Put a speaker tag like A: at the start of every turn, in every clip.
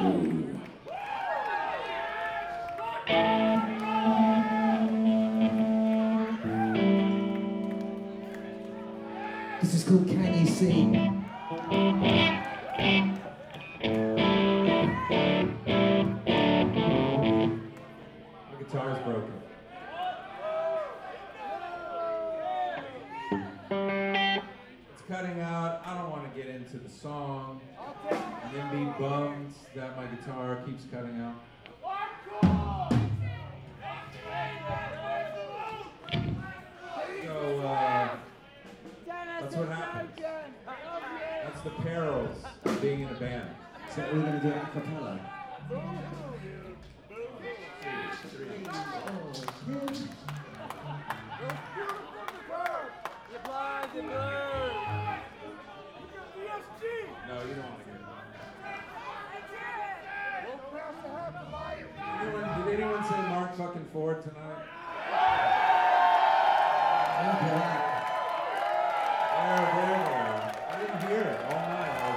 A: This is called Can You See?
B: My guitar's broken. It's cutting out. I don't want to get into the song and then be bummed that my guitar keeps cutting out. So, that's what happens. That's the perils of being in a band.
A: So we're going to do it a cappella.
B: No, you don't want to hear that. Did anyone say Mark fucking Ford tonight? There. I didn't hear it all night.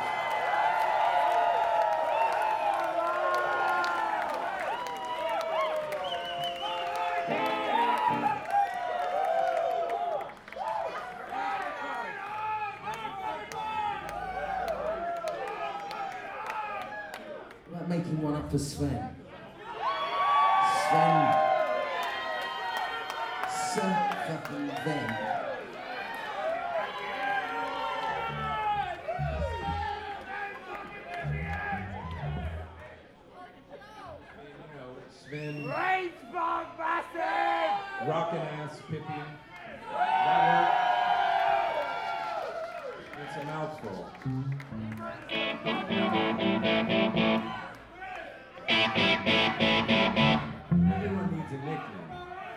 A: About making one up for Sven. Sven. So fucking then.
B: Sven.
C: Rage bomb bastard!
B: Rockin' ass Pippian. It's a mouthful.